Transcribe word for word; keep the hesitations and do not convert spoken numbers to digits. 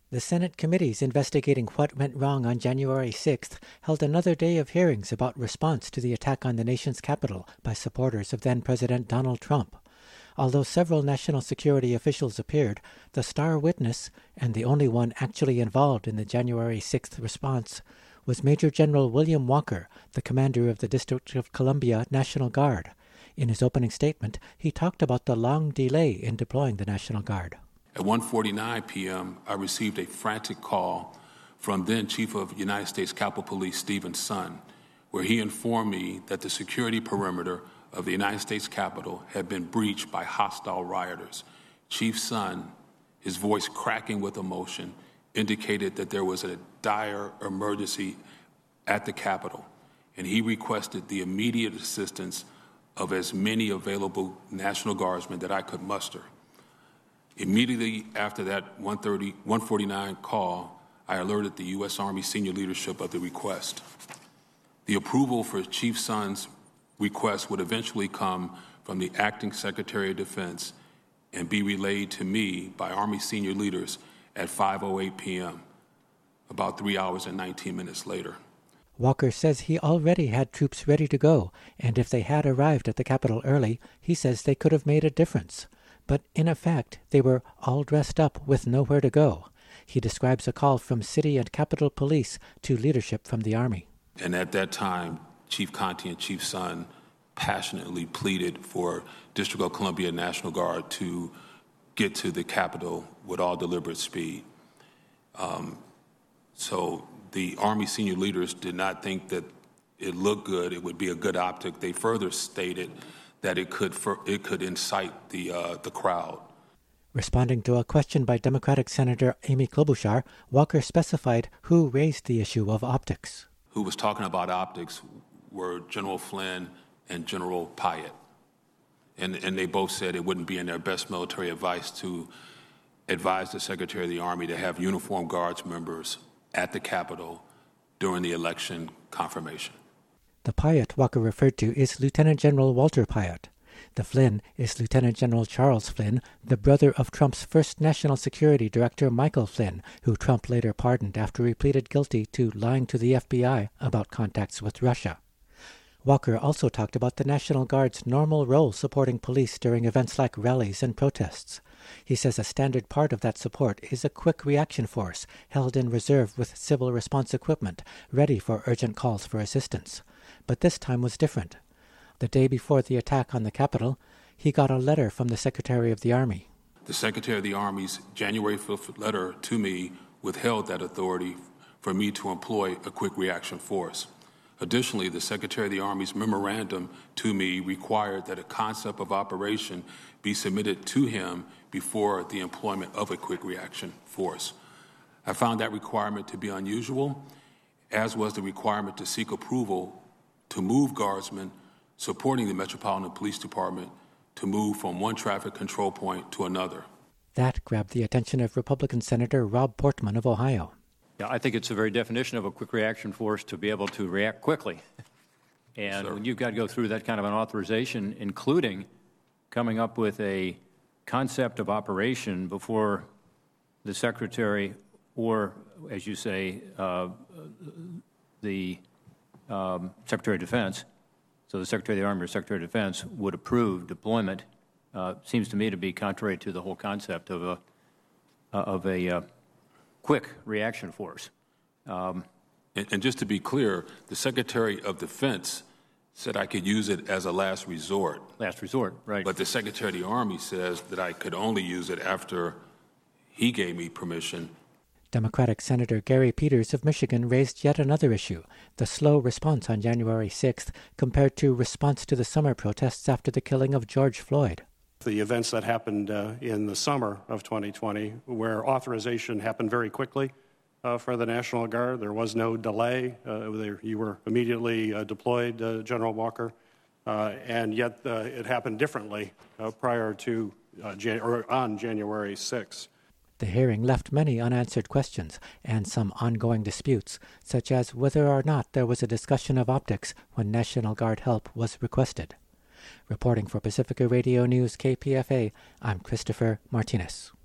The Senate committees investigating what went wrong on January sixth held another day of hearings about response to the attack on the nation's capital by supporters of then-President Donald Trump. Although several national security officials appeared, the star witness, and the only one actually involved in the January sixth response, was Major General William Walker, the commander of the District of Columbia National Guard. In his opening statement, he talked about the long delay in deploying the National Guard. At one forty-nine p.m., I received a frantic call from then Chief of United States Capitol Police Stephen Sund, where he informed me that the security perimeter of the United States Capitol had been breached by hostile rioters. Chief Sund, his voice cracking with emotion, indicated that there was a dire emergency at the Capitol, and he requested the immediate assistance of as many available National Guardsmen that I could muster. Immediately after that one thirty, one forty-nine call, I alerted the U S Army senior leadership of the request. The approval for Chief Sund's request would eventually come from the Acting Secretary of Defense and be relayed to me by Army senior leaders at five oh eight p.m., about three hours and nineteen minutes later. Walker says he already had troops ready to go, and if they had arrived at the Capitol early, he says they could have made a difference. But in effect, they were all dressed up with nowhere to go. He describes a call from City and Capitol Police to leadership from the Army. And at that time, Chief Conte and Chief Sund passionately pleaded for District of Columbia National Guard to get to the Capitol with all deliberate speed. Um, so the Army senior leaders did not think that it looked good, it would be a good optic. They further stated that it could it could incite the uh, the crowd. Responding to a question by Democratic Senator Amy Klobuchar, Walker specified who raised the issue of optics. Who was talking about optics were General Flynn and General Pyatt. And, and they both said it wouldn't be in their best military advice to advise the Secretary of the Army to have uniformed Guards members at the Capitol during the election confirmation. The Pyatt Walker referred to is Lieutenant General Walter Pyatt. The Flynn is Lieutenant General Charles Flynn, the brother of Trump's first National Security Director Michael Flynn, who Trump later pardoned after he pleaded guilty to lying to the F B I about contacts with Russia. Walker also talked about the National Guard's normal role supporting police during events like rallies and protests. He says a standard part of that support is a quick reaction force held in reserve with civil response equipment, ready for urgent calls for assistance. But this time was different. The day before the attack on the Capitol, he got a letter from the Secretary of the Army. The Secretary of the Army's January fifth letter to me withheld that authority for me to employ a quick reaction force. Additionally, the Secretary of the Army's memorandum to me required that a concept of operation be submitted to him before the employment of a quick reaction force. I found that requirement to be unusual, as was the requirement to seek approval to move Guardsmen supporting the Metropolitan Police Department to move from one traffic control point to another. That grabbed the attention of Republican Senator Rob Portman of Ohio. Yeah, I think it's the very definition of a quick reaction force to be able to react quickly. And Sir. when you've got to go through that kind of an authorization, including coming up with a concept of operation before the Secretary or, as you say, uh, the um, Secretary of Defense, so the Secretary of the Army or Secretary of Defense would approve deployment, uh, seems to me to be contrary to the whole concept of a, uh, of a uh, quick reaction force. Um, and, and just to be clear, the Secretary of Defense said I could use it as a last resort. Last resort, right. But the Secretary of the Army says that I could only use it after he gave me permission. Democratic Senator Gary Peters of Michigan raised yet another issue, the slow response on January sixth compared to response to the summer protests after the killing of George Floyd. The events that happened uh, in the summer of twenty twenty, where authorization happened very quickly uh, for the National Guard. There was no delay. Uh, there, you were immediately uh, deployed, uh, General Walker, uh, and yet uh, it happened differently uh, prior to uh, Jan- or on January sixth. The hearing left many unanswered questions and some ongoing disputes, such as whether or not there was a discussion of optics when National Guard help was requested. Reporting for Pacifica Radio News K P F A, I'm Christopher Martinez.